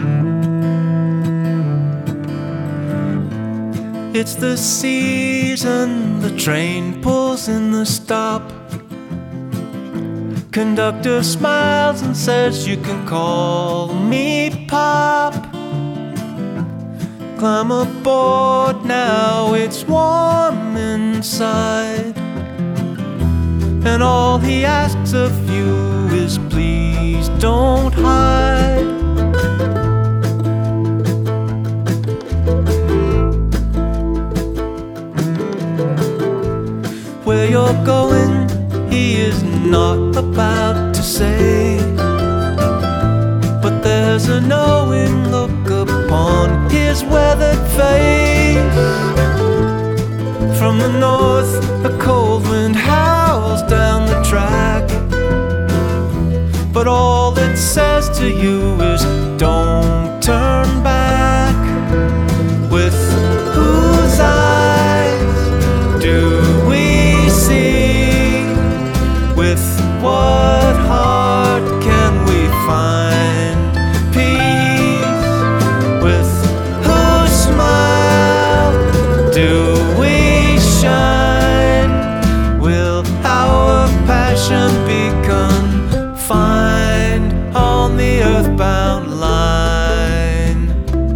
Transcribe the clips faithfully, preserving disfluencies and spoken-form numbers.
It's the season, the train pulls in the stop. Conductor smiles and says you can call me Pop. Climb aboard now, it's warm inside, and all he asks of you is please don't hide. Where you're going, he is not about to say, but there's a knowing look upon his weathered face. From the north, a cold wind howls down the track, but all it says to you is don't turn back. With whose eyes do we see? With what heart can we find peace? With whose smile do we shine? Will our passion be confined on the earthbound line?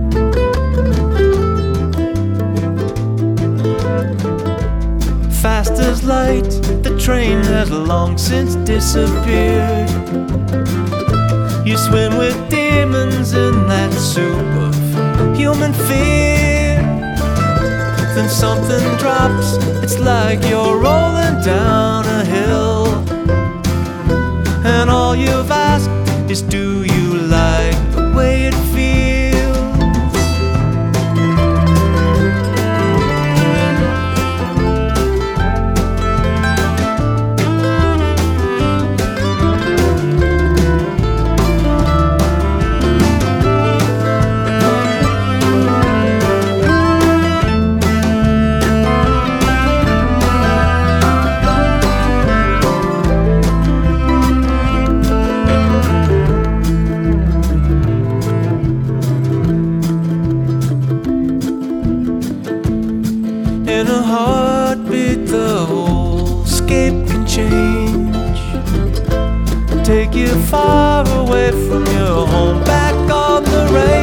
Fast as light, the train has long since disappeared. You swim with demons in that soup of human fear. Then something drops, it's like you're rolling down a hill, and all you've asked is do you like the way it feels? In a heartbeat, the whole scape can change, take you far away from your home, back on the range.